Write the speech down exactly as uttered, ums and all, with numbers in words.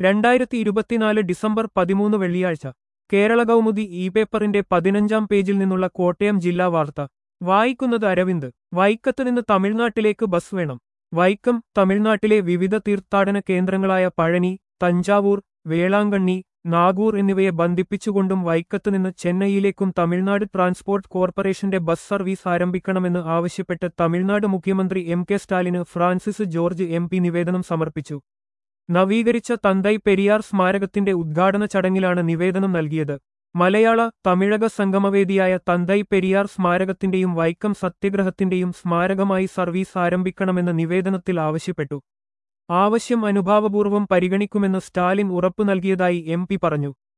രണ്ടായിരത്തി ഇരുപത്തിനാല് ഡിസംബർ പതിമൂന്ന് വെള്ളിയാഴ്ച കേരള കൗമുദി ഇ പേപ്പറിന്റെ പതിനഞ്ചാം പേജിൽ നിന്നുള്ള കോട്ടയം ജില്ലാ വാർത്ത വായിക്കുന്നത് അരവിന്ദ്. വൈക്കത്ത് നിന്ന് തമിഴ്നാട്ടിലേക്ക് ബസ് വേണം. വൈക്കം. തമിഴ്നാട്ടിലെ വിവിധ തീർത്ഥാടന കേന്ദ്രങ്ങളായ പഴനി, തഞ്ചാവൂർ, വേളാങ്കണ്ണി, നാഗൂർ എന്നിവയെ ബന്ധിപ്പിച്ചുകൊണ്ടും വൈക്കത്ത് നിന്ന് ചെന്നൈയിലേക്കും തമിഴ്നാട് ട്രാൻസ്പോർട്ട് കോർപ്പറേഷന്റെ ബസ് സർവീസ് ആരംഭിക്കണമെന്ന് ആവശ്യപ്പെട്ട് തമിഴ്നാട് മുഖ്യമന്ത്രി എം കെ സ്റ്റാലിന് ഫ്രാൻസിസ് ജോർജ് എം പി നിവേദനം സമർപ്പിച്ചു. നവീകരിച്ച തന്തൈ പെരിയാർ സ്മാരകത്തിന്റെ ഉദ്ഘാടന ചടങ്ങിലാണ് നിവേദനം നൽകിയത്. മലയാള തമിഴക സംഗമവേദിയായ തന്തൈ പെരിയാർ സ്മാരകത്തിന്റെയും വൈക്കം സത്യഗ്രഹത്തിന്റെയും സ്മാരകമായി സർവീസ് ആരംഭിക്കണമെന്ന് നിവേദനത്തിൽ ആവശ്യപ്പെട്ടു. ആവശ്യം അനുഭാവപൂർവ്വം പരിഗണിക്കുമെന്ന് സ്റ്റാലിൻ ഉറപ്പു നൽകിയതായി എം പി പറഞ്ഞു.